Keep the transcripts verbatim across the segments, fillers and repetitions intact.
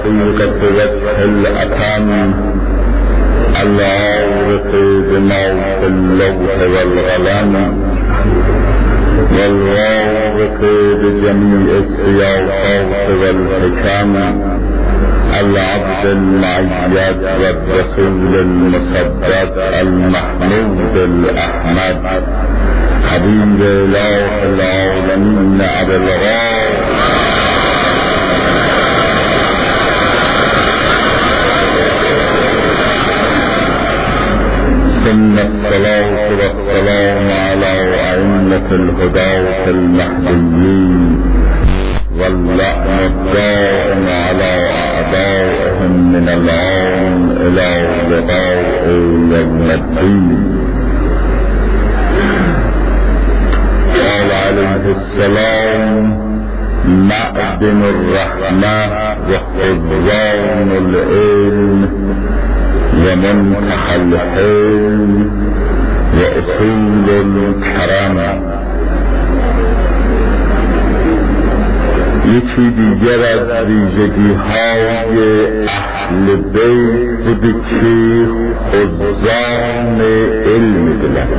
حقيقة وجه الأتم العارف بما في اللوح والقلم والواقف بجميع السياقات والحكم العبد المعيد والرسول المصدق المحمود الأحمد حبيب إله العالمين أبي الغار ثم الصلاة والسلام على أئمة الهداة المهديين واللعنة الدائم على أعدائهم من الآن إلى لقاء يوم الدين. قال عليه السلام: معدن الرحمة وخزان العلم ومنتهى الحلم وأصول الكرم. یکی دیگر از ویژگی های اهل بیت بوده که خزان علم بودند،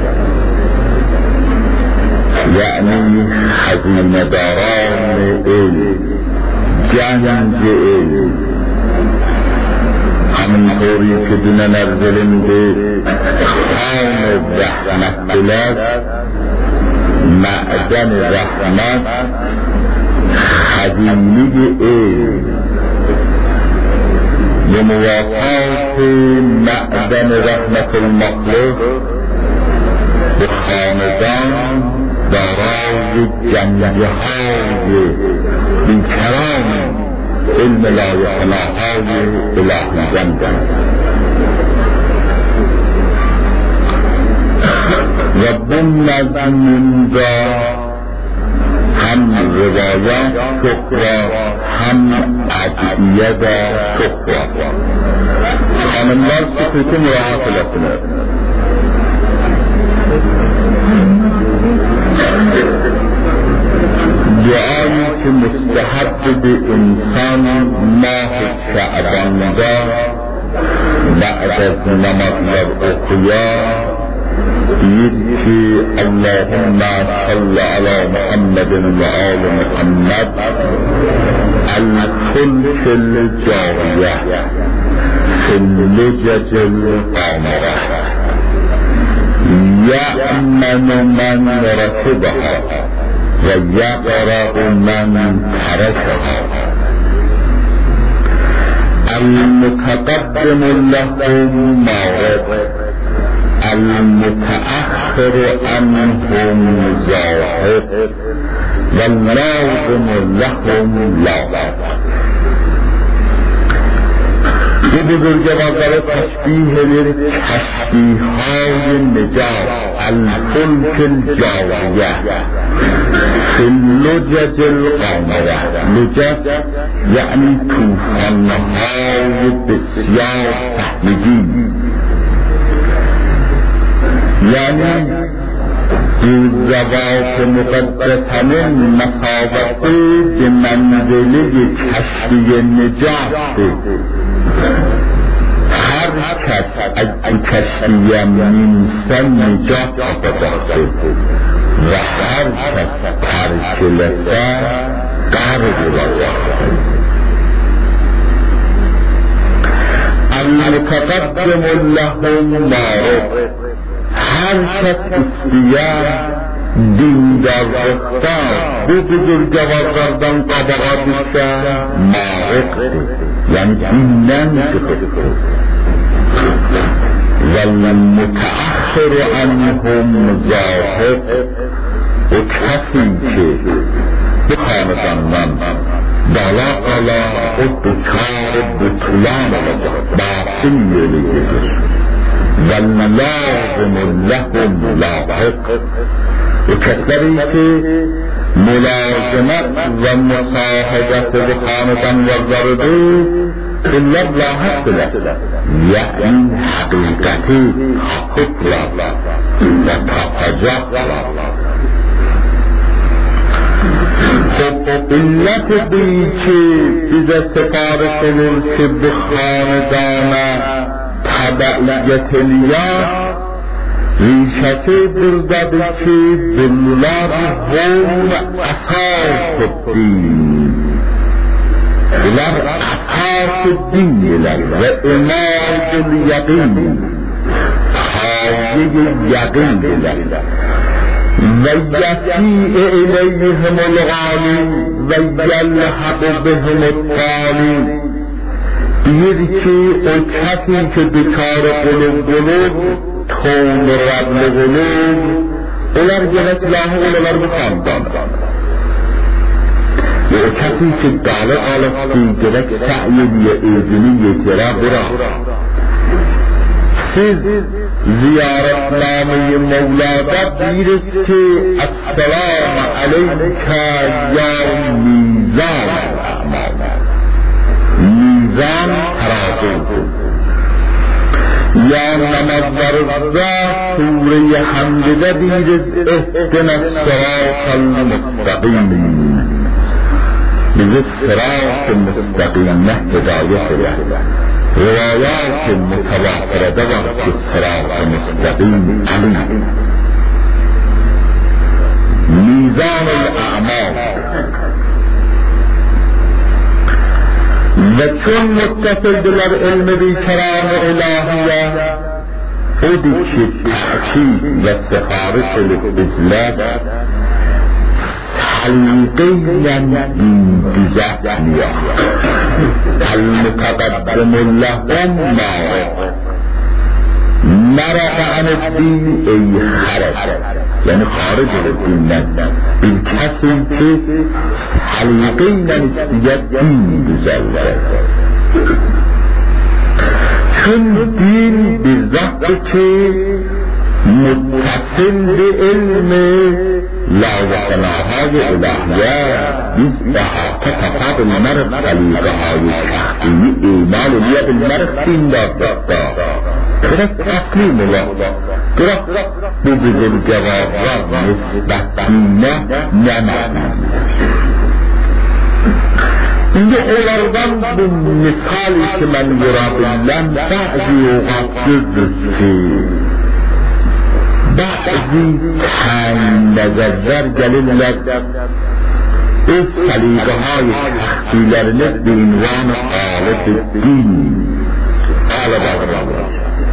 یعنی خزینه داران علم، گنج علم. همینطوری که دونن از علم به خان رحمت بلد، معدن رحمت خزینه علم به موافقت معدن رحمت المخلوق به خاندان دارای جنجه های بیکران علم لایقناهای الهی جنجن و بند از منجا هم روایات شکر هم عدیه و شکر. خانمدار سکوت مراحت لکنه. دعایی که مستحب به انسان ماه شعبان بعد از نماز اخیا يبكي اللهم صل على محمد وآل محمد الفلك الجارية في اللجج القامرة يأمن من ركبها ويقرأ من تركها المتقدم لهم موعد المتأخر عنهم زاهد واللازم لهم لاغب. این بزرگوار داره تشبیه میره تشبیه های نجات الفلک الجاریه فی اللجج القامره. لجج یعنی توفان های بسیار سهمگین، یعنی روزوات مقدسانه مسابقه به منزله کشتی نجات. هر کس از کشتی میمسه نجات بداخته و هر کس ترک لسه قرد بداخته. المتقدم لهم معروف، هر کس استیار دین در رفتار به بزرگوار کردن طبقاتش معرق، یعنی دینن شده. والمتأخر عنهم زاهد، و کسی که به خاندان بالا قالا و دچار بطلان باطل میلیگه واللازم لهم لاحق، و کسری که ملازمت و مصاحبت به خاندان وزرده الا لاحق بده، یعنی حقیقتی حقوق را و تفجع را. خب علت بی که بیزه سفارش olur که به خاندان تبعیت الیاس ریشته برده که دلار هم اساس الدین دلار اساس الدین دلار و اماد الیقین حاجه یقین دلار و یسیع الیهم الغالی و یلحق بهم الطالی دیر که او کسی که دچار قلوب قلوب تون ربل قلوب اولر گلت لاه اولر بخاندان و او کسی که داله آلستی گلت سعیدی ایزنی یترا برا سیز زیارت نامه مولادا دیرست که السلام علیک یا میزان اعمال میزان ترازو یا نمازر الزا سوره حمده دیرز اهدنا الصراط المستقیم بذل الصراط المستقیم هدایت له روایات متواتره دوار که صراط مستقیم علی میزان الاعمال و چون متصل دلر علم بی کرام الهیه خودی که تحقیق و سفارش الازلت حلقیاً بزهد نیاه المتقدم لهم مارق مرق عن الدین ای خرج یعنی خارج الدین این کسی که حلقیاً استیاد دین بزلده چون دین بزهد که متصل به علم لازمناهای الهیه بیز احاطه فقط المرق طلیقه های شخصی ایمان لیا بالمرق دین داد داد درست تسلیم الله درست بو بزرگ جواب نسبت دینه نمانه اینجا اولاردن به مثالی که من یرابلن بعضی اوقات جزد که بعضی تنگ نظر گلیلت از سلیقه های تخصیلرنه به عنوان آلت دین آل باقر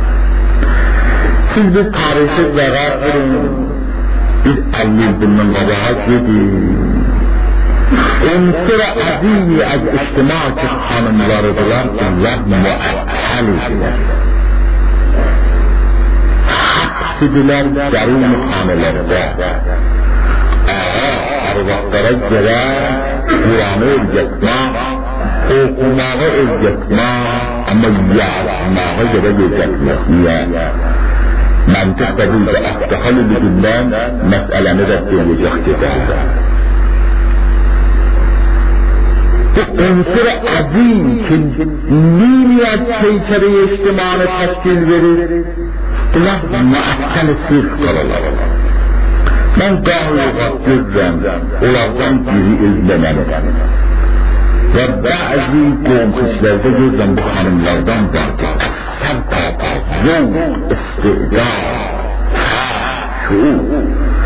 siz bir tarihi zarar verin biz allil bilmem qabahat yedin unsur azimi az içtima ki hanımlarıdılar Allah muakkal ediler hapsidiler derun hanelerinde ağa arvaqlara göre Kur'an'ı ölecekma okumağı ölecekma ama yazmağı göre ölecekma منطق بدون افتخال بدونن مسئله نداشته وجه كده عنصر عظیم که نیمی از پیکره اجتماع تشکیل بده الله معطل سیرک کرده من گاهی اوقات جزم اولادان گیری ازلمنه و بعضی قوم خشلرده جزم به خانملاردان دارده اکثر تابازون استعداد شعور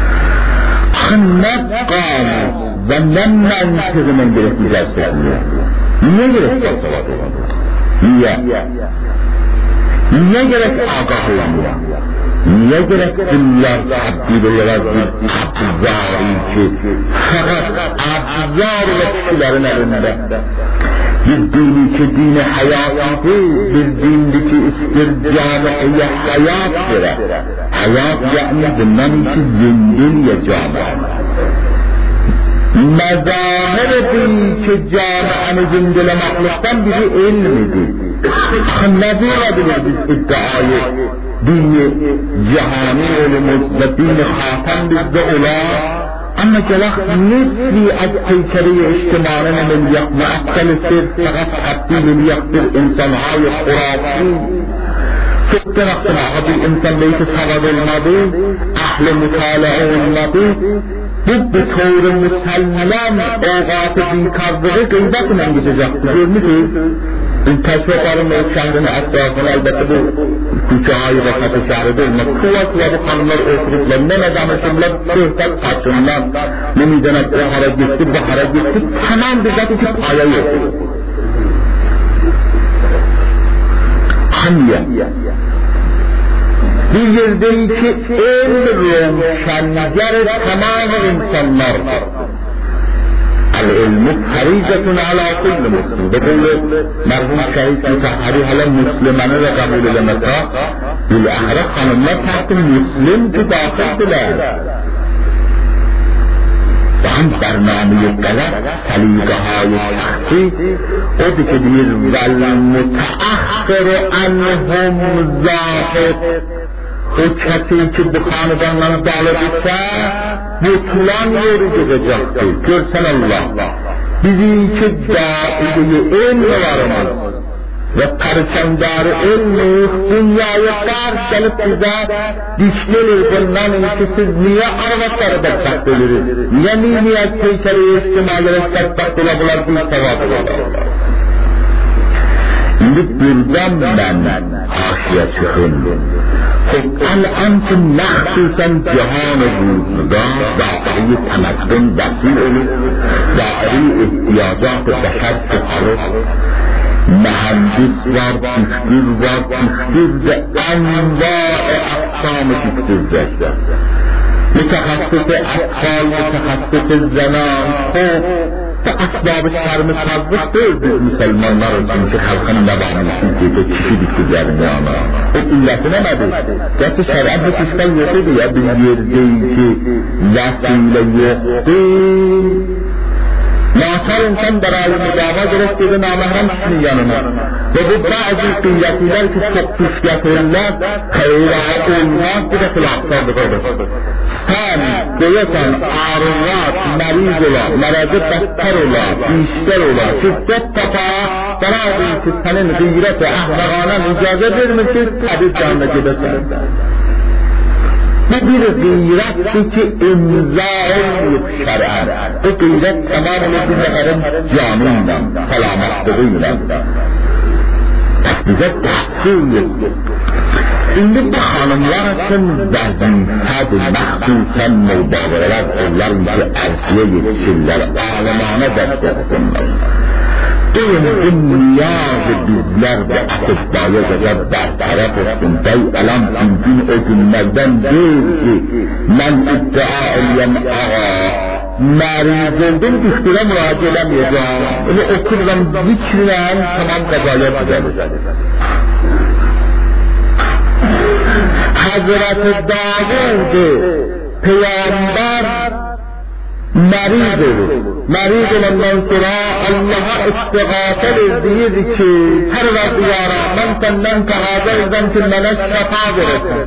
خنب قام و من منطق من گرفتی جلسه نیه گرفت نیه نیه گرفت آگاه نیه نیه گرفت دلار تبدیل یرازی ابزاری که فقط ابزار وقتلر نرنده bir dini ki dini hayatı bir dini ki istircameye hayat vere hayat yani bundan ki zindin ya camiye mezahir bir ki camiye zindile mahluktan biri ilmidir ne bulabilir biz iddiayı dini cihani olumuz ve dini hatem bizde ola اما جلخ نسلی از پیکره اجتماعی من یک معطل سر فقط تبدیل یقدر انسانهای خرافی فقط نقصنا هذا الانسان ليس سبب الماضي اهل مطالعه الماضي bu bir طور مسلم اوقات بیکارlığı gıybet mengilecektir. Görmüşsünüz. Teşvikarın o şehrin etrafına elbette bu küçüğayı ve katı şehridir. Kıva kıva bu kanunlar oturuplar, ne ne danışırlar, söhbet kaçınlar, ne midene o hara gitti, bu hara gitti, tamam bizzat iki paya yok. Haniye. Bir yerdeki en roşenler tamam insanlar. العلم فريضة على كل مسلم. بقول مرحوم شهید مطهری حالا مسلمانه را قبول لمکا بالاخره خانم‌ها تحت مسلم که داخل بلند و هم برنامه غلط سلیقه های شخصی او دیگه دیر والمتأخر عنهم زاهد. o kesi ki bu xanıdanları dalı bitsə, bu tulan yeri gedəcəkdir. Görsən Allah, bizim ki daimi elmlarımız ve perçemdarı elmiz dünyaya dar gelip bize dişlenir bundan ki siz niye arvatları bedbaht ölürüz? Niye niyet peykeri ihtimalleri bedbaht olabilir bir sevap olabilir? Şimdi buradan ben haşiye çıkındım. خب الان که مخصوصا جهان روزگار دائره تمدن وسیع دائره احتیاجات بشر فقرا مهندس و دکتر و دکتر انواع اقسام دکتر متخصص اطفال متخصص زنان خب تا اسباب شرم سازش değil Müslümanlar için ki halkın nabağını Türkiye'de kişi diktirlerini ama o illeti nemedi. Gerçi şer'at bu kişiden yoktu ya bir yerdeydi ki vesile yoktu. Nasıl insan darayı müdava gerektiği namahrem kişinin yanına ve bu bazı kıyafetler ki çok kuşkatırlar hayra olmaz bir de kılaklardır olur. Sen görürsen ağrılar, meriz olar, merezi better olar, işler olar, şiddet tapa darayı ki senin gıyreti ahvagana icazə vermir ki tabi canına gidesin. Bu bir gıyrettir ki imza olmuyor şer'en. Bu gıyret tamamıyla bir neferin canıyla, selametleriyle. Bize tahsil ettik. Şimdi bu hanımlar için vazifədir, məxsusən müdavireler onların ki ersiye yetişirler, alemane dərk etsinler. Deyim bu niyaz bizler de atibbaya kadar bertaraf etsin. Bey alam mümkün o günlerden değil ki ben iddia edeyim ağa meriz oldum düştüre müracaat edemeyeceğim. Öyle okurum zikrilen tamam kazaya gidelim. Hazreti Davud Peygamber meriz olur. Meriz olandan sonra Allah'a istigâse edildi ki Perverdiyara ben senden tehaza edem ki bana şefa veresin.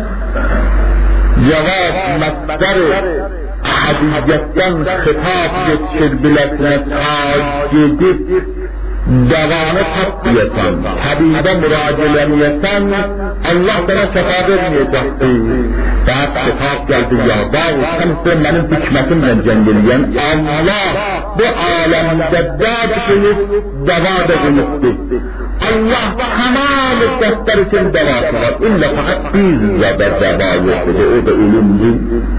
Cevap mesderi ahadiyetten hitap yetişir biletine tac edip devanı tatlıyasan, Habib'e müracalemeyesen Allah sana şefa vermeyecekti. Daha hitap geldi ya Davud sen ise benim hikmetimle cengeliyen Allah bu alemde dert kılıp deva da unuttu. Allah tamam ister için devası var. İlla fakat bizde de deva yoktu. O da ölümdü.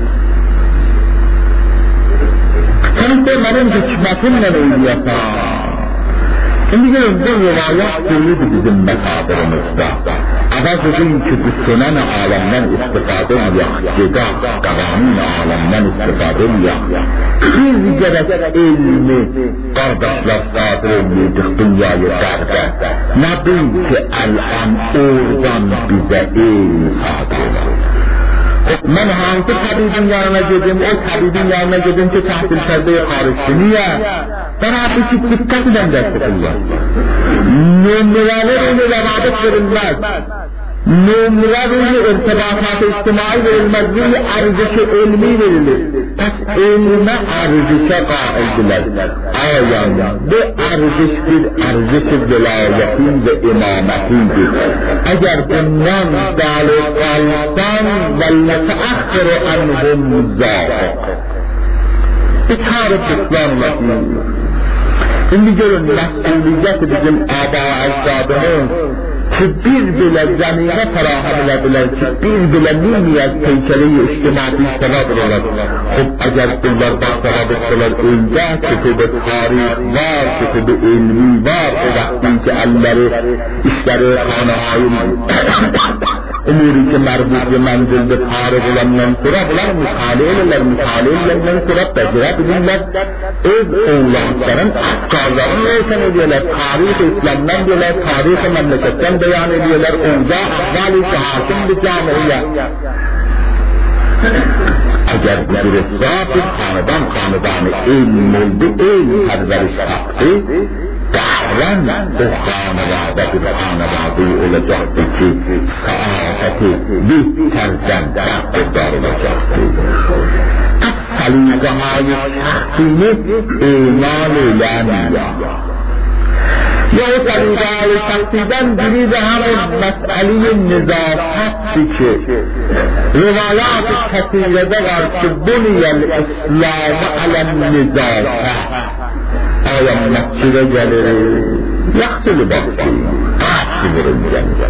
Sen ise benim hikmetimle uyuyasan. Şimdi gelin bu rivayet söyledi bizim mesabirimizde. Avazıdın ki bu sönen alemden istifade ediyor. Ceda kavanın alemden istifade ediyor. Biz gerek ilmi kardeşler sadır edildik dünyayı derde. Ne bil ki el-an oradan bize ilmi sadır ediyor. Ben hangi tabibin yanına gideyim, o tabibin yanına gideyim ki tahsil perdeye karıştı. Niye? Bana bir dikkat eden destekliyor. Numaralar öyle revadet verilmez. Numaralar öyle irtibatı içtimai verilmez. Böyle arzışı ilmi verilir. Pes ilme arzışa kaildiler. Ayan bu arzış bir arzışı velayetin ve imametidir. Eğer bundan dâlı kalsan وَلَّتَأَخِّرُ عَنْهُمْ زَاهِقٍ به طور بسیار لطیف. این دیگه مسئولیت bizim آبا و اجدادمون که bir bile zemine ferahem edildiler ki bir bile nimiyet peykeli içtimai sebebiler. Xub eğer bunlar bahsede ettiler önce kütüb-i tarih var, kütüb-i ilmi var o vakti ki elleri işleri kanahayin umuri ki merbut ve menzilde tarih olandan sonra bunlar mütaleyleler mütaleyleler sonra tecrübe edilirler. Öz oğlanların afkarlarını neysen ediyorlar. Tarih-i İslam'dan diyorlar, tarih-i memleketten beyan ediyorlar. Orada ahval-i hakim bir camiye. Eğer bu bir esrafı hanedan hanedanı ilm oldu, ilm perveriş yaptı, dahran o hanevada bir hanevadı olacaktı ki saadeti bihterden dahrdar olacaktı. Salîgâh-ı şahsini iman eylemiyor. یا طریقه شخصیدن بری به همون مسئله نظافتی که روایات کثیره دار که بنی الاسلام علی النظافه آیا مسجده گله یخصل باقی قصد برون گله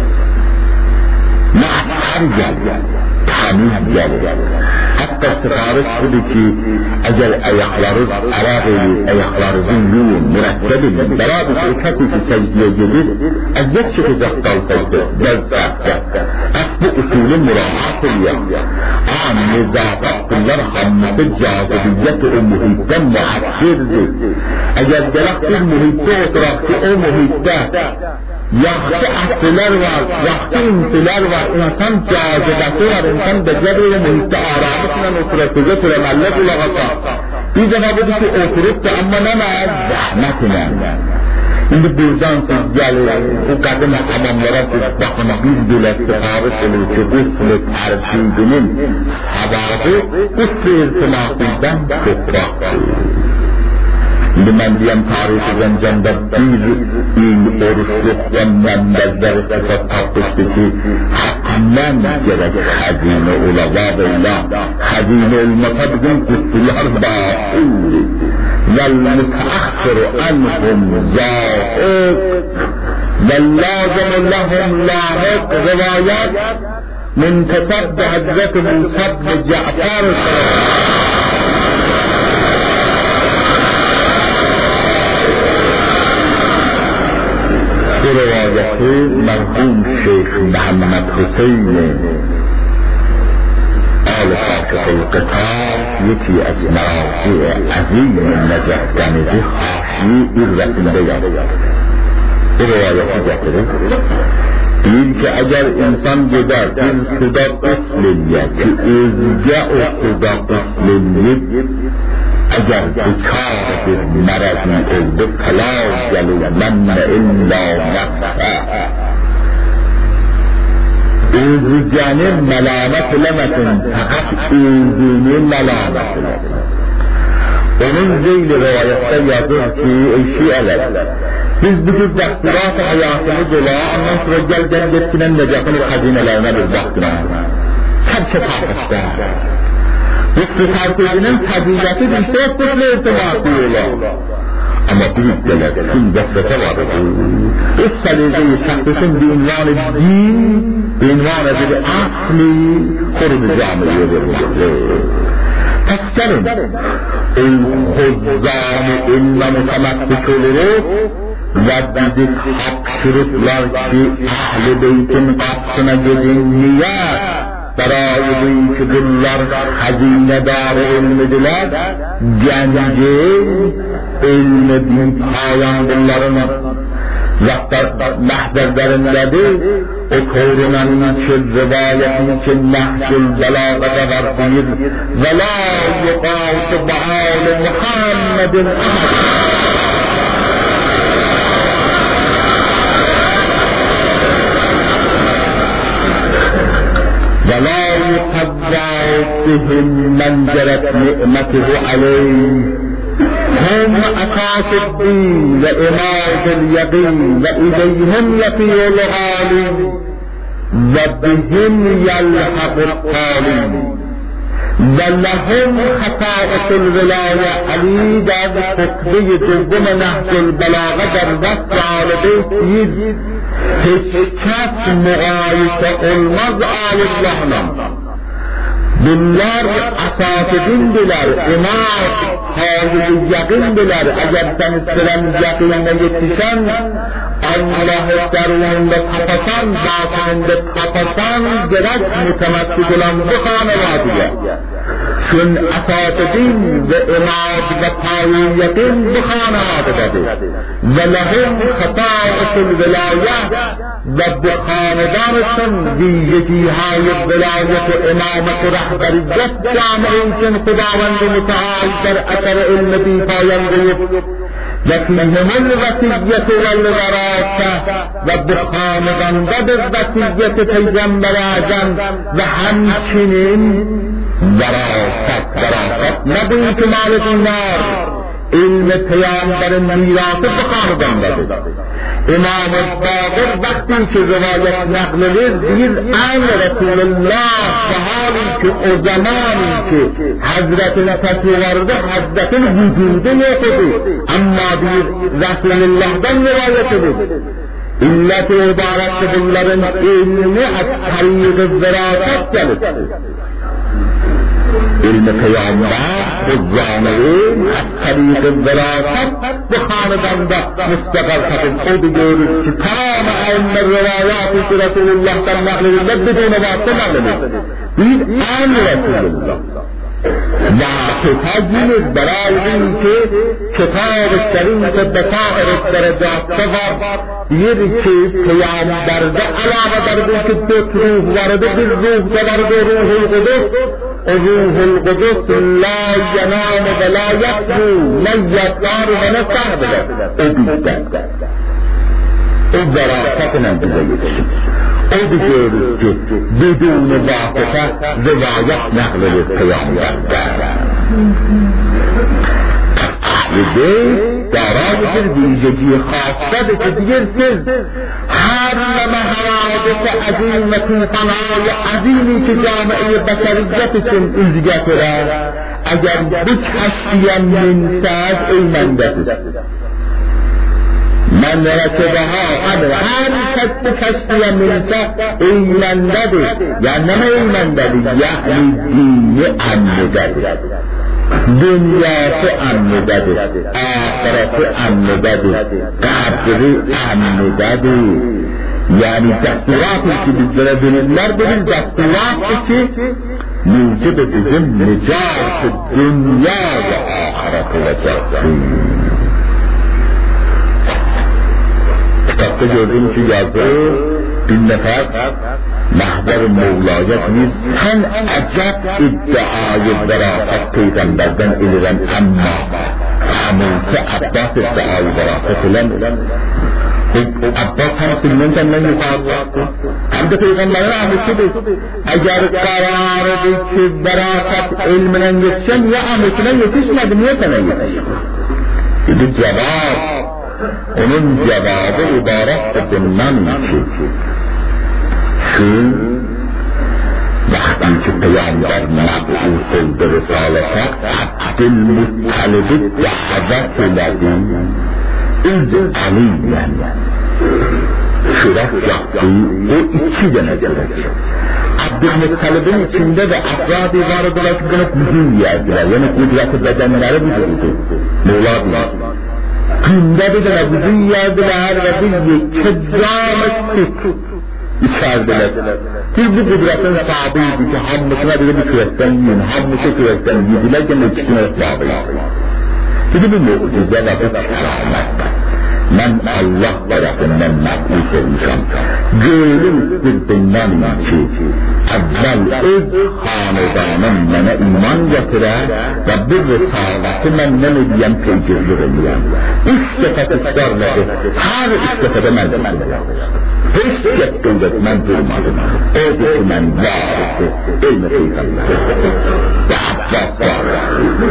محتر گله تمیز گله hatta sifariş budur ki eğer ayaklarınız Arabi, ayaklarınızın yoğun, mürekkebin, beraber o katifi secdeye gelir, ezzet çıkacak kalsaydı, bezzette. Es bu usulü murahat ediyor. An nezafet bunlar hamlısı cazibiyet o muhitten muhakkirdir. Eğer gelak bir muhitte oturak ki o muhitte yaxşı ahdiler var, yaxşı imtiler var, insan cazibeti var, insan beceri ve muhitte aramışla oturasıca türemellet ulağasa. Bir defa budur ki oturup da ama ne var? Zahmetine. Şimdi buradan siz gelin, o kadın hamamlara siz bakın, biz bile sifariş olur ki gusl-i tercihinin sababı gusl-i irtimasından topraktır. Şimdi ben diyem tarihi zencemde bir il oruçluk ve membezleri kısat tartıştı ki hakkından gerek hazine ola vâbeyla hazine olmasa bizim kutlular bâhûr vel müteakhir anhum zâhık vel lâzım lehum lâhık rivayet münteseb de Hazreti Musa ibn Cafer bu rivayeti merhum Şeyh Muhammed Hüseyin Al-Fatih-ül Qıtar yeki esnafı azim necef denizi haşi irresinde yazıyor. Bu rivayeti getirir. Deyir ki eğer insan gider bir suda ıslıya ki özge o suda ıslıyıp eğer bıçağı bir merezi oldu kalav gelir menne illa nefse özgeni melamet eləmesin fakat özünü melamet eləsin. Onun zeyli rivayette yazır ki ey şiiler biz bugün dəhtirat-ı hayatını dola ondan sonra gel gel getkinen necatın hazinelerine bir baktına çabça tartışta Rüstü tartışının fazileti bir şey kutlu irtibatı yola. Ama büyük gelir, tüm vesvese vardır. Üst salize-i şahsısın bir ünvan-ı din, bir ünvan-ı bir asli kurudu camiye verilmiştir. Pes gelin, ey huzzâni ilme mutamassik oluruz ve bizi hapşırıklar ki Ahl-i Beyt'in kapsına gidin niye? برای که bunlar hazinedar ilmidiler, genci ilmi bin payan bunların mahzerlerindedir. O korunanın için rivayetin için nehcül belâgada vardır. Ve la yukâtu ba'âli Muhammedin ahad. ولا يقضى بهم من جرت نعمته عليه هم أساس الدين وإماد اليقين وإليهم يطيع العالم وبهم يلحق الطالب و لهم خصائص الولایه. علی در خطبه دوم نهج البلاغه در وصف آل بیت دید هیچ کس مقایسه olmaz آل‌الله. bunlar asatidindiler, imam, hâzı yakındiler. Eğer sen istiren yakınına yetişen, Allah'ı derununda kapasan, zatında kapasan, gerek mütemessik olan bu hanevadiye. Çün asatidin ve imam ve tayyü yakın bu hanevadidir. Ve lehum hatâ'usul velayet ve bu hanedanısın diyeceği velayet ve imamet ve rahberiyet cami'i için Khudavand Müteal در اثر علم بیفایندید و فیهم الوصیت والوراثه و بخانقانده به وصیت پیغمبر اعظم و همچنین وراثت وراثت نبود که مال دینار علم پیامبر میراث بخانقانده بود. امام باقر وقتی که روایت نقل دید عین رسول الله و حالی که او زمانی که حضرت تصورده حضرت وجوده نکده اما دید رسول الله دن روایت بود. علت عبارت bunların ilmi از طریق وراثت جلب علم پیامبر و جامعه از طریق وراثت به خاندانده مستقر شد. خود گوید که تمام ائمه روایاتی که رسول الله در نقل دید بدون واسطه نقل دید دید آن رسول الله و تجلیل برای این که کتاب شریف بصائر الدرجات سوار دید که پیامبر ده علاوه در دید که دو روح وارده bir روح وارده روح القدس روح القدس لا ينام ولا يسهو من يطار ولا صحبه او بیشتر او وراثت ننتیجه او دیگر که بدون واسطه روایت نقل پیامبر دارد. اهل بیت دارای bir ویژگی خاصه که دیگر سز هر لمه حوادث عظیم و طوفان‌های عظیمی که جامعه بشریتشون ازگته اگر بکشیم من ساز ایمندت من رکبها قبل هر کس کشتی منسا ایمندده یا نم ایمندده یعنی دین امنده دنیا تو امنده آخرت امنده قبر امنده یعنی دستوراتی که بیزره دنیلر ببین دستوراتی که موجب بزن نجات دنیا و آخرت و جهنم. وقتی جوزیم که یازده این نفر محضر مولایت نیست تن عجب ادعای وراثت پیغمبردن ایلن اما همون که عباس ادعای وراثت ایلن عباس هم سلمون کن نمیخواد هم ده پیغمبران عموشی بید اگر قرار دید که وراثت علم ننگشن یا عموشنن یکیش مدنیت ننگشن این جواب onun cevabı ibaret bundan ki şu vaqti ki Peygamber mab'us oldu risalete Abdülmuttalib'i davet edildi İz Ali'yen şuraf yaptı o iki denedirler. Abdülmuttalib'in içinde de afradi vardılar ki buna gücün yerdiler yani kudreti bedenleri vücudu Mevla günde bir de bütün yerdiler ve bir kezzamlık içerdiler. Ki bu kudretin sahibiydi ki hamdısına bile bir kürekten yiyin, hamdısı kürekten yediler ki ikisine sahibiydi. Şimdi bir mucize ve bir keramet. Ben Allah tarafından mab'us olmuşam. Gönlüm istirdimden ki evvel öz hanedanım bana iman getire ve bir risaleti ben ne diyem peygirlik edeyim. Üç defa ısrarladı. Her üç defada ben durmadım. Hiç yetkindir ben durmadım. O ki ben varisi ilmi peygamber. Ve Abbas varisi.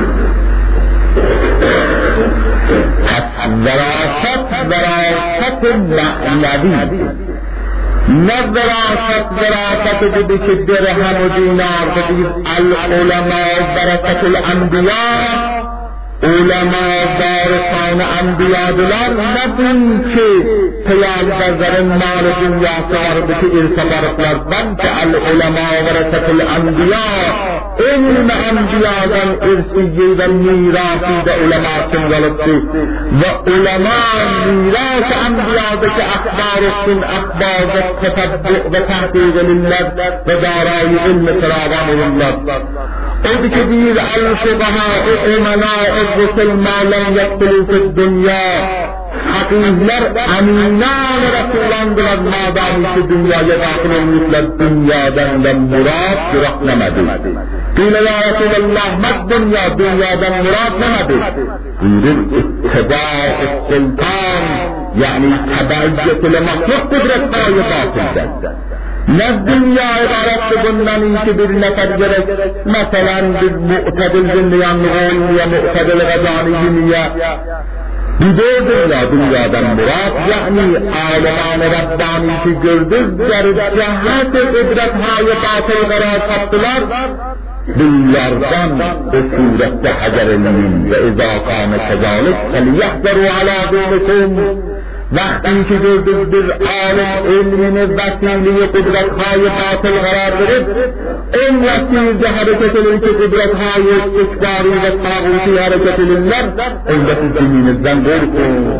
وراثت وراثت معنوی نه وراثت وراثت بودی که درهم و دینار بدید. العلماء برکت الانبیاء، علماء وارثان انبیاء دلار نبود که پیامبر مال دنیا سوار بشه ارث برقلار، بلکه العلماء ورثة الانبیاء، علم انبیاء ارثیه و میراثی به علماء سنگلتی و علماء میراث انبیاء که اخبارشون اخبار و تتبع و تحقیق لله و دارای علم فراوان لله. او که دیر الفقهاء امناء الرسل ما لم يدخلوا في الدنیا، حقیقلر امینان رسولان بلد مادامی که دنیای داخل مثل دنیا دن مراد درخت نمده. قیل یا رسول الله مد دنیا، دنیا دن مراد نمده. قیل اتباع السلطان یعنی تبعیت لمخلوق قدرت های باطل دن. نه دنیا عبارت بندنی که bir نفر gerek مثلا bir معتدل زندگان نغول یا معتدل غزانی یا دیده دنیا دنیادن مراد یعنی عالمان ربانی که گردز در جهت قدرت های باطل قرار خطلر باللردن به صورت حجر لمن و اذا کان کذالک فلیحذروا علی دینکم. وقتی که گردز در عالم علم وسیله قدرت های باطل قرار برد، این وسیله حرکت لین که قدرت های استکباری و طاغوتی حرکت لله این وسیله زمین زنگور کن.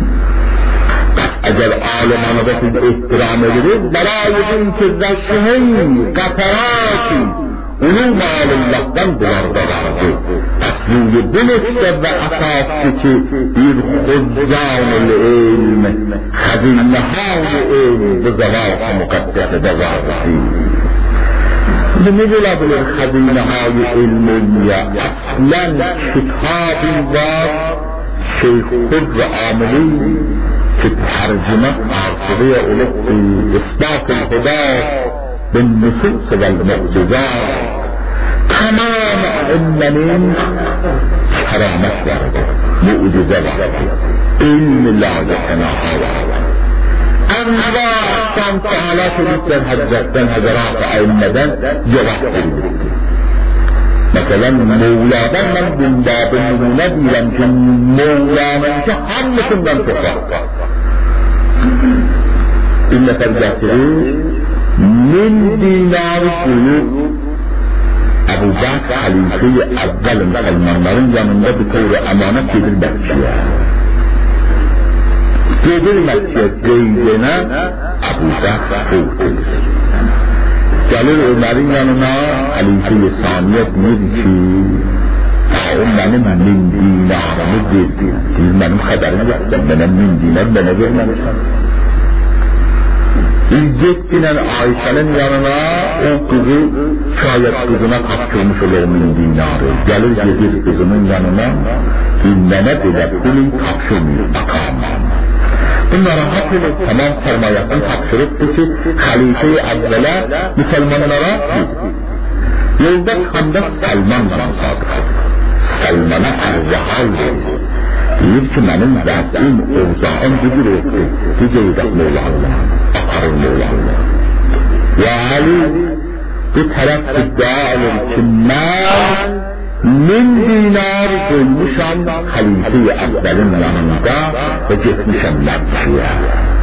اگر عالمان وسیله احترام برد برای این که زشهی قطراتی علوم آل الله دن بورده برده اصلی بلسته و اساسی که این خزان العلم خزینه های علم به زواق مقدس دوارسی نمیدلا بلد خزینه های علمیه اصلا کتابی و شیخ خود عاملی که ترجمه عرصبه علوم اثبات الهدى بالنصوص والمعجزات تمام علمین کرامت دارد، معجزه دارد، علم لا یتناهی دارد. انواع اقسام سوالات در حضرت حضرات علمدن جواب دارد. مثلا مولادن من بنداب نمونه دیدم که مولانن که همشون دن تفاق این نفر جاتره من دینار سلوک ابو بکر خلیفه اول مسلمانların yanında bir طور امانت gelir Mekke'ye. Gelir Mekke'ye Zeyd'ine Abu Bakr fevk edilir. Gelir Ömer'in yanına Halife-i Saniye diyor ki o benim min dinarımı verdi. Diyor benim haberim yok. Benim min dinar bana vermemişler. İzzetiyle Ayşe'nin yanına o kızı şayet kızına kaptırmış olur min dinarı. Gelir gelir kızının yanına dinlene bile kulun kaptırmıyor makamı. Bunlara hatırlı tamam sermayesini kaptırıp ki Halife-i Evvel'e Müslümanlara dedi. Yolda Hamda Selman'la musadık. Selman'a erzahal dedi. Deyir ki benim vəzim, ovzağım gücür etdi. Gücür etmeli Allah. Akarım Allah. Ya Ali bu tərəf iddia edir ki mən min dinar koymuşam Halife-i Evvel'in yanında ve getmişəm Mekke'ye.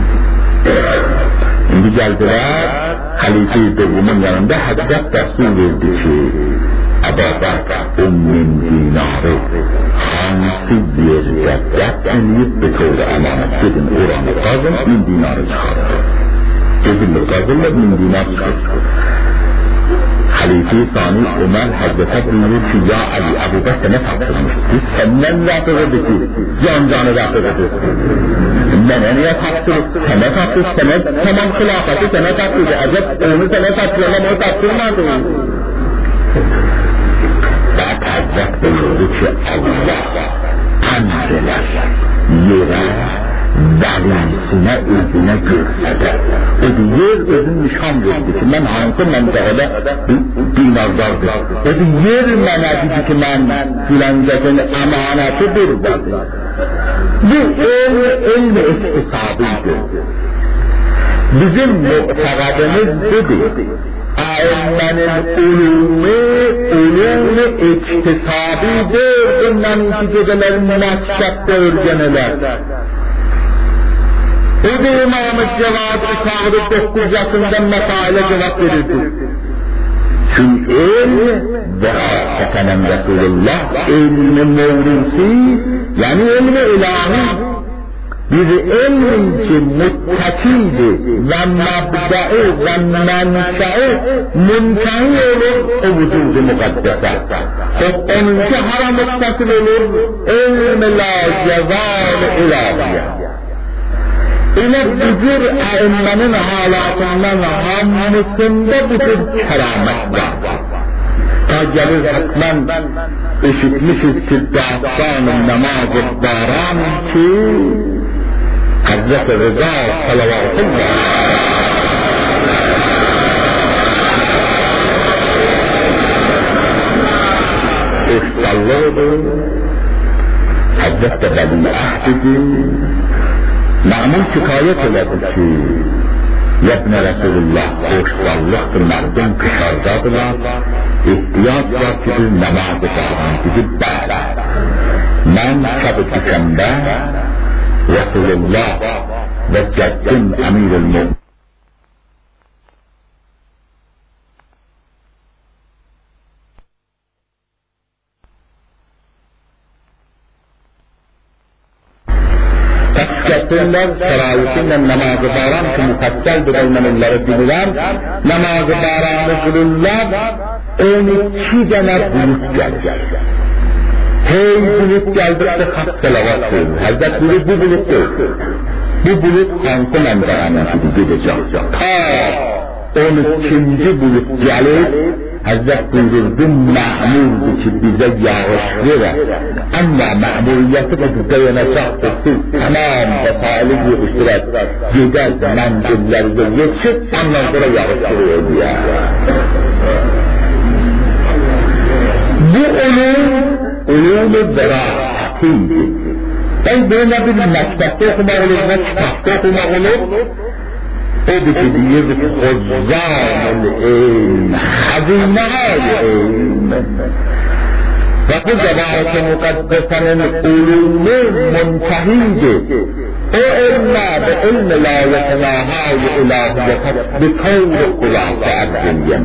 İndi gəldilər Halife-i Devrimin yanında Həzrət dəstur verdi ki Əbu Bakr on min dinarı hansı yerdə dəb eləyib bir tövlə əmanət gedin oranı qazın min dinarı çıxarır. Gedinlər qazınlar min dinar çıxarır. Halife-i Sani Ömer Hazret'e buyurur ki ya Ali Ebu Bekir ne taptırmıştı? Biz senden rapıqıdır ki can canı rapıqıdır. Mənə niyə taptırır? Sənə taptırır, sənə tamam xilafəti sənə taptırır. Əgər onu sənə taptırır, ama o taptırmadı. Və Hazret buyurdu ki Allah əmrlər yerə vəlisinə özünə görsədir. O yer özün nişan verdi ki mən hansı məntəqədə dinardardır. O yer mənə dedi ki mən filancəsin əmanəti buradadır. Bu elm, elm iktisadıydı. bizim معتقدimiz budur. A'immenin ulûmi, ulûmi iktisabidir. Bundan iki gecelerin mektepte öğreneler. O da İmam-ı Cevad-ı Sağdı dokuz yaşında mesaile cevap verirdi. Çünkü ilm veraseten Resulullah, ilmi mevrusi, yani ilmi ilahi. Bir ilmin ki muttakiydi ve mabda'i ve menşai müntehi olur o vücudu mukaddese. Onunki haram muttakil olur, ilmi la cezal ilahiye. İle büzür a'immenin halatından hamısında bu tür keramet var. Ta gelir hatmen işitmişiz ki dağıstanın namazı baran ki Hazreti Rıza salavatullah İhsallıdır, Hazreti Veli Ahdidir, Ma'mun şikayet eder ki Yebne Resulullah hoşsallıktır, merdum kışardadılar, ihtiyaç var ki bir namazı bağlan gidip bağla. Ben şab-ı tükemde Resulullah ve Ceddim Emir-ül Mu'min Ceddinden sarayetinden namazı bağlan ki mukassel bir eylemeleri bililen namazı bağlanı kılırlar on iki tane bulut gelir. Hey bulut geldikçe kaç salavat verir. Hazret bulut bu bulut değil. Bu bulut kankı menderanın gibi gidecek. Ta on ikinci bulut gelir. Hazret buyurdu ma'murdu ki bize yağış verir. Ama ma'muriyeti de dayanacak siz tamam vesaili yığıştırar. Gider menzillerinde yetişip ondan sonra yağış veriyor diye. Bu onun ulûm-u verâhatiydi. Ben böyle bir mektepte okumak olur ve kitapta okumak olur. O da ki diyirdi ki Huzzâmul ilm, hazîne-i ilm. Ve bu cemaat-ı mukaddesenin ulûm-u muntehiydi. O ilmâ ve ilm-i lâ yetenâhâ-i ilâhiyete bi kavl-i kulâh-ı abdiyyen.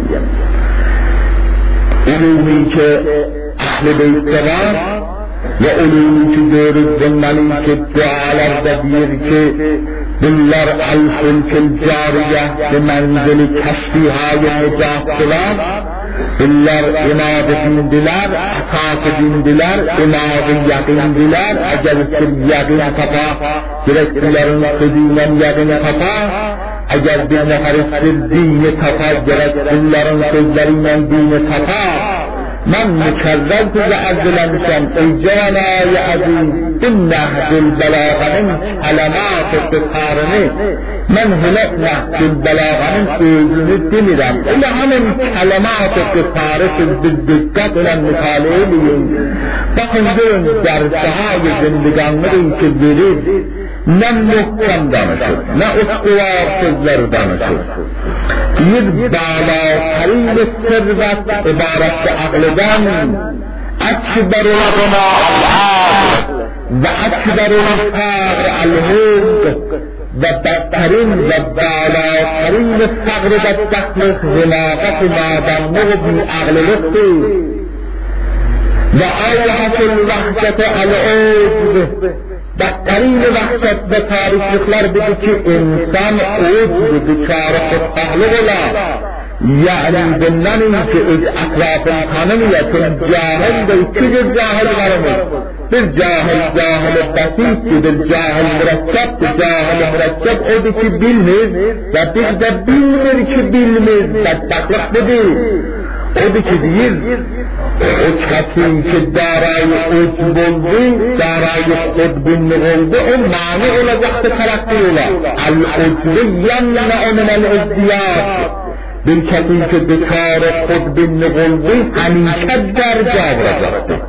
Ulûm-i ki Ahl-i Beyt'te var ve ulûm-i ki görüp zımmanı ki dualarda bir ki bunlar al-fulkil cariye ve menzili keşfihâ-i mücahtılar. Bunlar imad-ı dindiler, asas-ı dindiler, imad-ı yakındiler. Eğer bir yakın tapa, gereklilerin kıdîmen yakın tapa, eğer bir neferistir dini tapa, gereklilerin sözlerinden dini tapa, من مکرر تو عزلمشم ای جوانای عزیز این نهج البلاغه من کلمات بخارنه من هلک نهج البلاغه من سوزنی دمیدم الا همین کلمات بخارش بدقت و مطالعه بیم بخندون درسهای زندگانگی که برید نه محکم دانشد نه استوار سزر دانشد یک بالاترین ثروت عبارت عقلدان اکبر الغنا العقل و اکبر الفقر الهود و بدترین و بالاترین فقر و دخل حماقت مادمه و بی عقل لختی و آیت الوحشت العجب بدترین وحشت به تاریخler بده که انسان عجب دچار خودپهلو ولا یعنی دننی که از اطراف tanımıyatın cahil de iki cahil varmış. Bir cahil cahil basit, bir cahil mürekkep, bir cahil mürekkep o da ki bilmez ve bir de bilmir ki bilmez. Bedbaklık dedi. O da ki değil, o kesin ki darayı ucub oldu, darayı kudbinli oldu, o mani olacaktı karakteriyle. Al-ucbiyyen ve onun el-uzdiyat. Bir kesin ki dikâr kudbinli oldu, haniket derca olacaktı.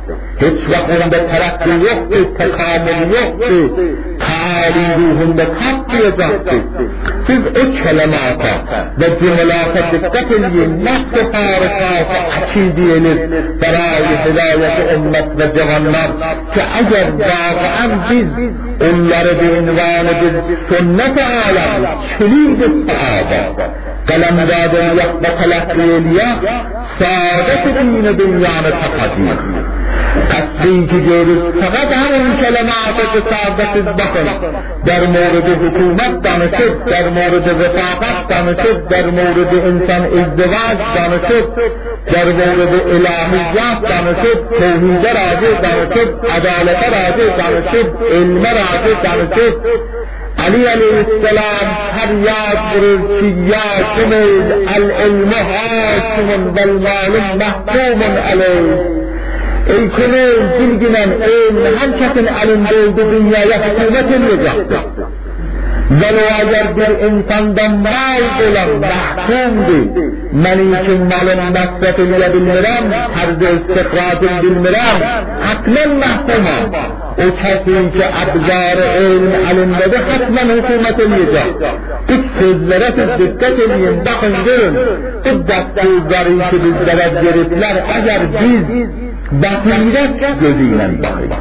هیچ وقت اون به ترقی یختی تکامل یختی تعالی روحunda tatmayacaqdır. Siz o kelamata ve cümlata dikkat edin. Nasıl harikası akidiyelir berayi hidayeti ümmet ve cevanlar ki eğer dağıan biz onları bir ünvanı bir sünnet-i alem çelid-i sahabe kalemdâd-ı yak ve telakkiye saadet-i din-i dünyanı takazir. Tasdîk ediyoruz. Fakat همون کلمات سعادت bakın. در مورد حکومت danışıp, در مورد رفاقت danışıp, در مورد insan ازدواج danışıp, در مورد الهیات danışıp, توحید راجع danışıp, adalet راجع danışıp, ilme راجع danışıp, Ali aleyhisselam feryat vurur ki ya şümeyz el-ilmu hâşimun vel-mâlum mahkumun aleyh. Ey kınır, bilginen, eğil, herkesin elinde olduğu dünyaya hükümet edecektir. Velo eğer bir insandan mal olan mahkumdur, men için malın masraf edilebilmirem, tarzı istikradın bilmirem, hatmen mahkumam. O kesi ki abzar-ı ilm elindedir, hatmen hükümet edecek. Bu sözlere siz dikkat edin, bakın görün. Bu dasturları ki bizlere verirler, eğer biz basiret gözüyle bakıyoruz.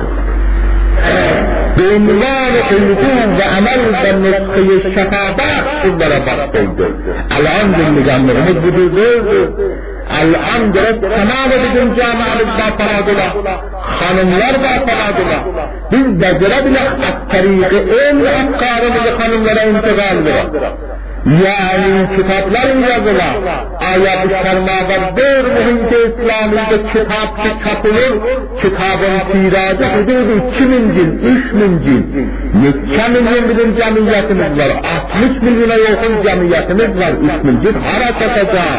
Beynler ilgin ve amel ve nüskü-i şefabat bunlara baktıydı. Allah'ın dinleyenlerimiz budur. Allah'ın gerek tamam bizim camiamız bafaradılar. Hanımlar bafaradılar. Biz becerebilir at-tariqi en afkarımızı hanımlara intikal verir. Yani kitaplar yazılar. Ayet-i Kerima'da bir mühimde İslam'da kitap çıkartılır. Kitabın tiracı hududu iki bin cil, üç bin cil. Neçe milyon bizim cemiyetimiz var. altmış milyona yakın cemiyetimiz var. üç bin cil hareket edecek.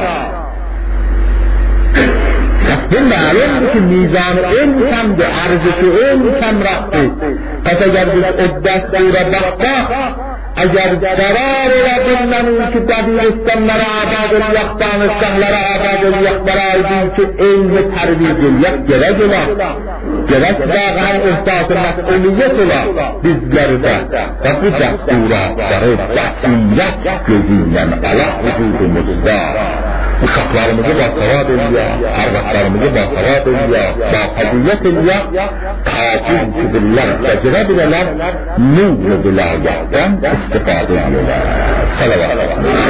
Bu malumdur ki mizanı en mütemdi, arzısı en mütemraktı. Eğer biz o destura baksak, eğer zarar olabilmenin ki dediğistanlara abad olacak, danışkanlara abad olacaklara aydın ki ilmi terbiye edilecek, gerek ola. Gerek dağın ihtası mesuliyet ola bizlerde. Ve bu desturatları basiyet gözüyle Allah vücudumuzda. Uşaqlarımızı basavad ediyor, arvaqlarımızı basavad ediyor, bafadiyet ediyor, tacil kübirler, becere bileler, nur-u bilayetten istifade ediyorlar. Salavat.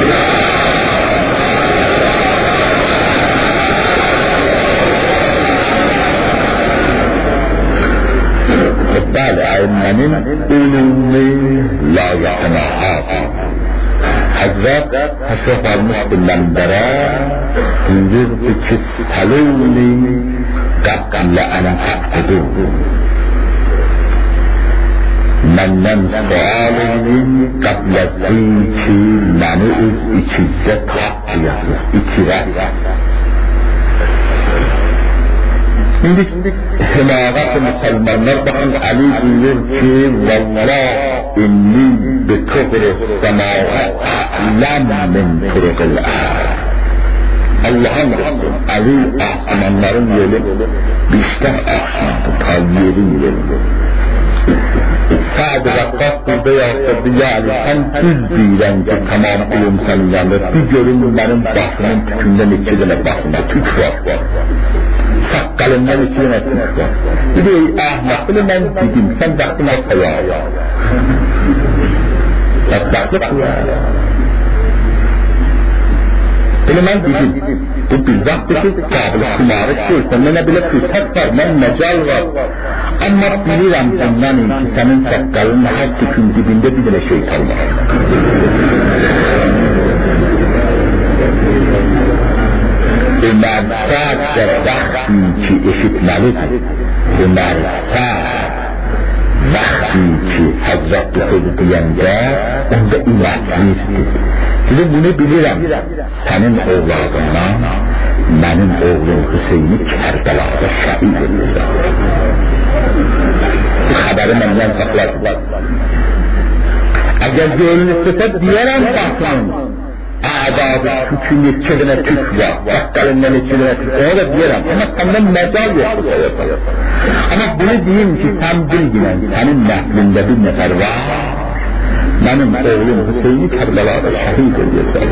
Bel ilmenin ulûmi layetine hâfî. Hazret teşrif almış billenlere buyurur ki salûni qable en ta'kudu. Menden sual edin qable ki məni öz içinizde tapmayasız, itirəsiz. Şimdi himagat-ı Müslümanlar bakın Ali buyurur ki vallah inni bi tuğrus semâve a'lem min turuqil âd. Allah'ın Resulü Ali asmanların yolu bişler asmandı, tavyerin yolu. Sa'd-ı Vakkas burada yazdı yani sen düz deyirən ki tamam ulum senin yanında bir görün benim başımın tükünden iki tane başımda tük var. Sakkalından iki tane tük var. Bir de ahmak bile ben dedim sen baktın o kaya. Tatbaklık ya. Bile ben dedim bu bizzat dışı kabili kumarık değil. Senden bile fırsat var, ben mecal var. Ama bilirəm bundan ki senin sakkalın her tükün dibinde bir tane şeytan var. Ömersat ve vakti ki eşitmelidir. Ömersat vakti ki Hazreti Hüddiyende onda inatlidir. Şimdi bunu bilirəm. Senin oğladından benim oğlum Hüseyin'i Kerbela'da şehit edildi. Bu haberi benden sakladılar. Eğer gönlün istese diyerem bakın. اعداد توکی یکیدن توکیا وقتلن یکیدن توکیا da deyirəm amma səndən məcal yoxdur amma bunu deyim ki sən bilginən sənin nəslində bir nəfər var mənim oğlum Hüseyni Kərbəlada şəhid edəcək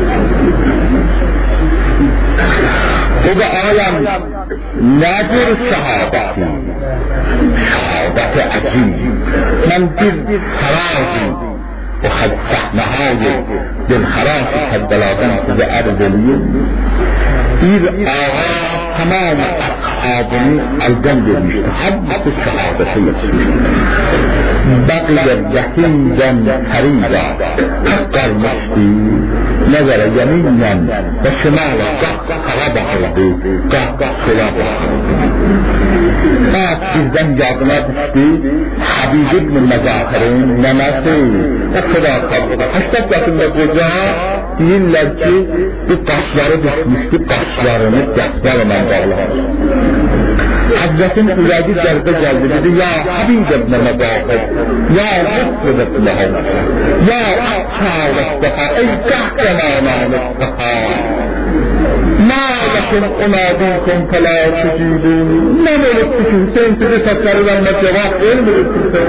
o da ayəm nədir şəhadəti şəhadəti əcim mən bir xəracim و خد صحنه‌های دلخراش کربلادن size عرض edeyim. Bir ağa tamam ashabını elden vermişti. Habbet-i şehadeti yetişmişti. Baqiye vehimden terida hak kalmıştı. Nezere yeminle ve şimala gah sağa bakırdı, gah gah sola bakırdı. Saat bizden yadına düştü. Habib ibn Mezahir'in nemesi o kadar kaldı. Haştat yaşında koca deyirlər ki bu qaşları düşmüşdü, qaşlarını dəstərlə bağlamış. Hazretin ürəyi dərbə gəldi, dedi, ya Habib ibn Mezahir, ya Rəsul ibn-i ya Ashab Mustafa, ey qəhrəman Mustafa. ما لكم أناديكم فلا تجيبون ما ملكتكم سنتي تفكروا لما جواب غير ملكتكم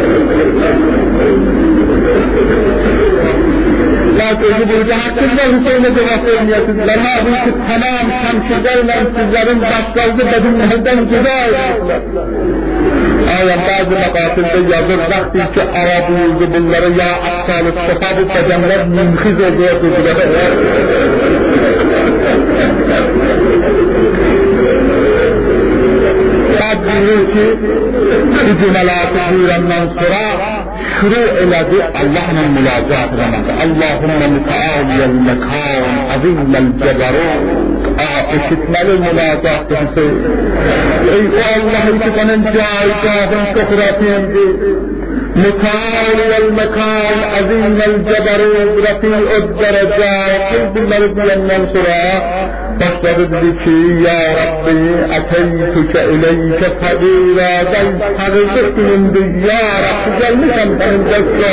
لا تجيبوا جهات الله حسين جواب غير لما أبوك تمام شمشدر من سزارين باشقلد بدون مهدن جدای آیا بعض مقاطعه yazır vakti ki Arabıyızı bunları ya aptal istifa bu kademler mümküz olduğu durdular بعد دیگر که این جملات بودن sonra شروع الهی الله من ملاجات رمضان اللهم متعالی المکان عظیم الجبروت اشتمال ملاجات حسین ای اللهی که کنن جایگاهن سخراتیم متعالی المکان عظیم الجبروت رفیع الدرجات bunları diyenden sonra başladı dedi ki ya Rabbi ateytüke ileyke fadîlâ ben tanıdık günümdü ya Rabbi gelmişem senin destek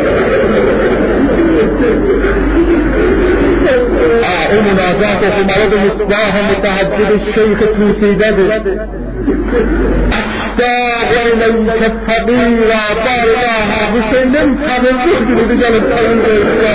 o münazat okumalı Müsbah-ı Mütehaccid-i Şeyh-i Tusi'dedir Aştâğı ileyke fadîlâ bârâhâ Hüseyin'in tanıdık günümdü gelip tanıdık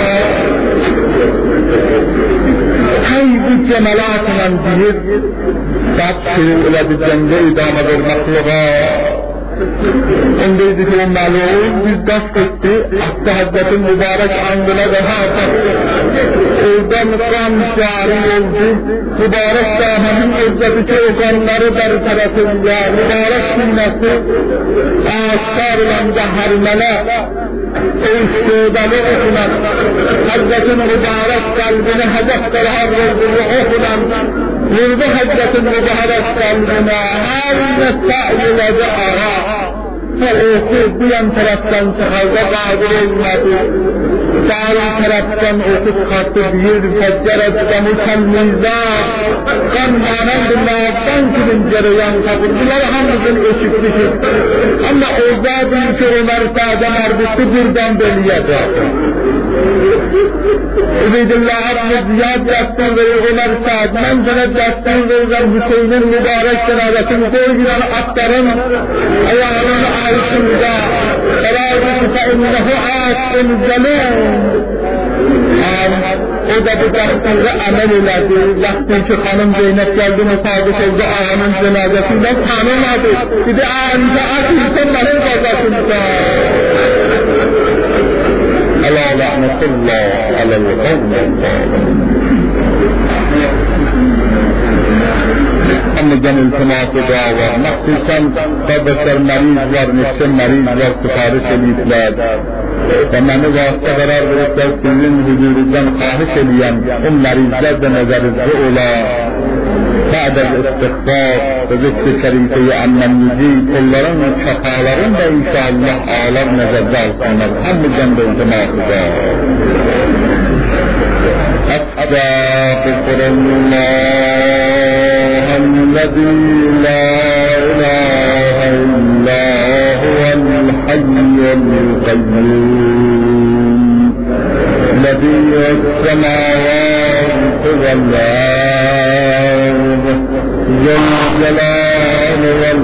Hay bu cemalatla deyir, bak şöyle bir cenge idame vermekliğe. Ondaydı ki o malum biz dast etti, hatta Hazretin mübarek andına daha taktı. Oradan kan şari oldu, mübarek dahanın özdeki okanları bertarafında, mübarek sünneti, ağaçlarla da harmele, o istidalı okunan, Hazretin mübarek kalbini hedefler arvuzunu okunan, vurdu Hazretin mübarek kalbine, her nesa'yıladı ara, ve oku bir yan taraftan çıkarda kadir olmadı, sağ taraftan oku çıkarttı bir feceret kamusan mizah, kan manandı mağdan kimin cereyan kabul, bunları hamdın eşit düşür. Ama o bir ki Ömer Sa'dan ardısı buradan beliyedi. Übeydullah Abdü Ziyad yaptın ve Ömer Sa'd, ben sana yaptın ve Hüseyin'in mübarek cenazesini koyulan atların ayağının altında Ferâzı feinnehu âsın zelûn o da bu dakikada amel edildi. Vakti ki hanım Zeynep geldi musadık oldu ağanın cenazesinden tanımadı. Bir de ağanca atılsın benim kazasında. Alâ la'netullah alel kavmel Anlıcan iltiması dava, maksusan kardeşler meriz var, nişte meriz var, sipariş edipler. Ve beni vasıta karar verirler, sizin huzurundan kahiş ediyen o merizler de nezerinizde ola. Ba'del istikfar ve zikr-i şerife-i annemizin, onların şafaların da inşallah ağlar nezerde alsınlar. Anlıcan da iltiması dava. Estağfirullah. الذي لا إله إلا هو الحي القيوم لا بديع السماوات والأرض ذو الجلال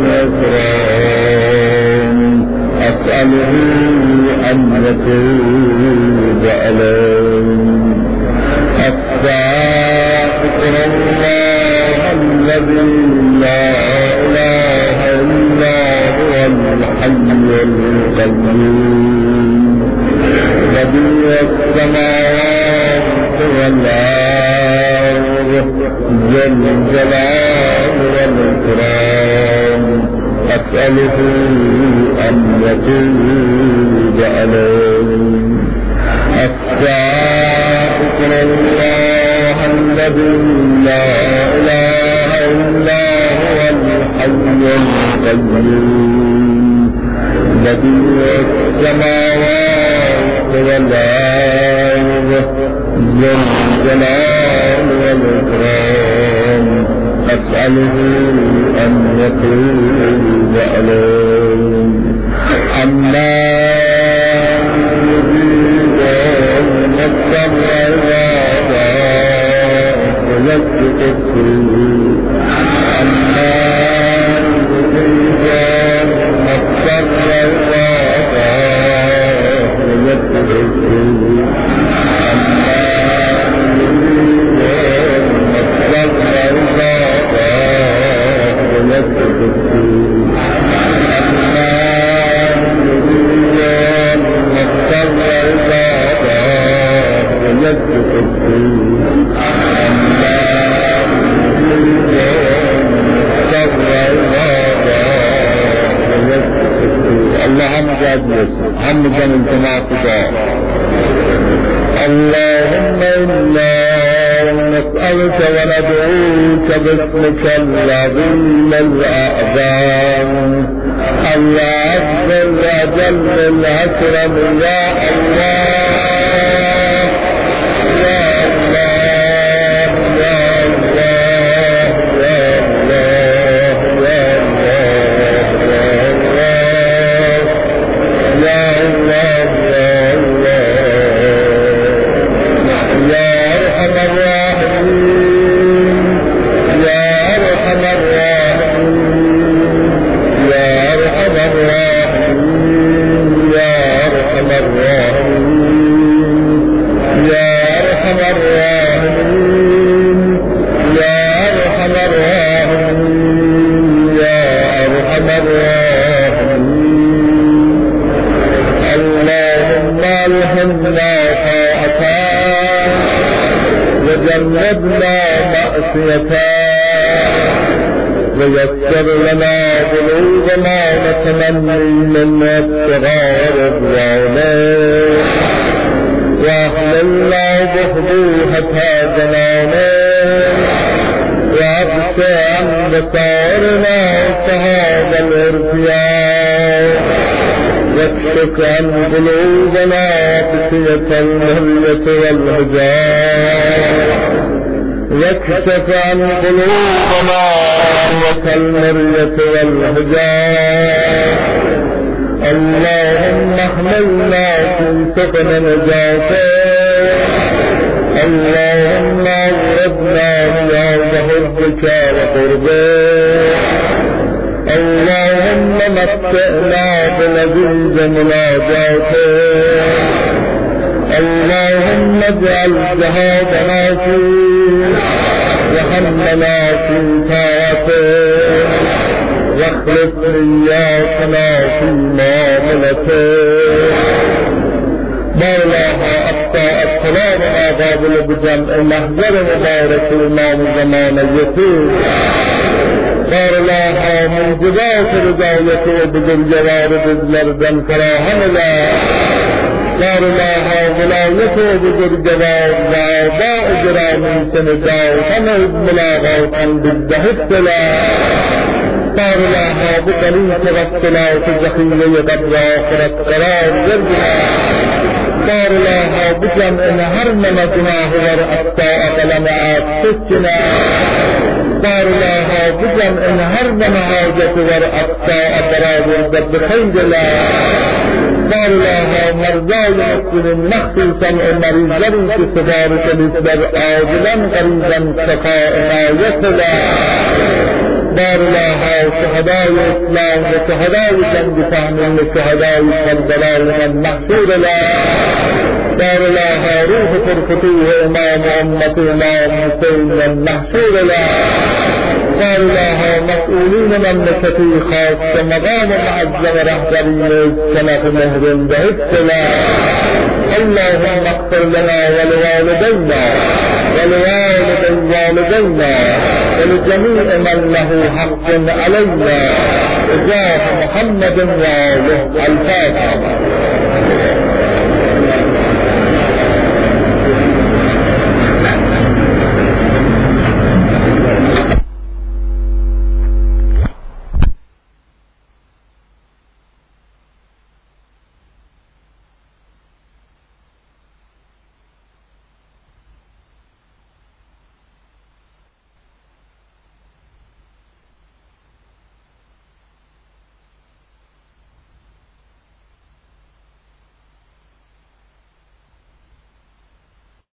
والإكرام أسأله أن يتوب عليه أستغفر الله الذي لا إله إلا هو الحي القيوم بديع السماوات والأرض ذو الجلال والإكرام أسأله أن يتوب عليه أستغفر الله الذي لا إله إلا هو الحي القيوم بديع السماوات والأرض ذو الجلال والإكرام أسأله أن يتوب عليه عما يريد المضطر الرضا ويكتب السوء عما يريد المضطر الرضا ويكتب السوء عما يريد المضطر الرضا ويكتب السوء عما يريد المضطر الرضا ويكتب السوء عما يريد المضطر الرضا ويكتب السوء. اللهم جادلس حمدا انتما قضاء. اللهم إنا نسألك وندعوك باسمك العظيم الأعظم العز الأجل الأكرم يا الله يا الله يا الله يا الله يا الله يا الله يا أرحم الراحمين يا أرحم الراحمين يا أرحم الراحمين يا أرحم الراحمين يا أرحم الراحمين يا أرحم الراحمين يا أرحم الراحمين. اللهم ألهمنا طاعتك وجنبنا معصيتك ويسر لنا بلوغنا وتمني من ابتغاء رضوانك واحللنا بحبوحة جنانك وابقى عن بصارنا صحاب الارتياح واكشف عن قلوبنا بقية المهلة والهجاء واكشف عن قلوبنا بقية المرية والهجاء. اللهم احملنا في سكن نجاتك اللهم اغربنا رياض حبك وقربك اللهم متعنا بلذيذ مناجاتك اللهم اجعل جهادنا فيك وهمنا في طاعتك واخلف نياتنا في معاملتك. مولانا أبقى السلام آباب بجمع المحجر مبارك الإمام زمانيته مولانا من جزاك رضايته بذل جوارد الزردن كراهن الله مولانا ولايته بذل جوارد وعباء جرام سنجاو سنعد ملاغات بالدهد مولانا بقليل تغسلا في الزخية قبل آخرة قرار زرجنا مولانا بجمع هرمنا جناه ورأسا أقلمات سجنا دار الله بجمع هر من حاجت ور اقصاء برآورده بخیر الله. دار الله مرضای مسلمین مخصوصا مریضانی که سفارش در عاجلا قریبا شفا عنایت الله. دار الله شهدای اسلام و شهدای جنگ تحمیل شهدای کربلا من محشور الله. دار الله روح پرفتوح امام امت امام حسین من محشور الله. دار الله مسئولین مملکتی خاص مقام معظم رهبری سنت مهر بهشت الله. اللهم اغفر لنا ولوالدينا ولوالدي والدينا ولجميع من له حق علينا بجاه محمد وآله. الفاتحة.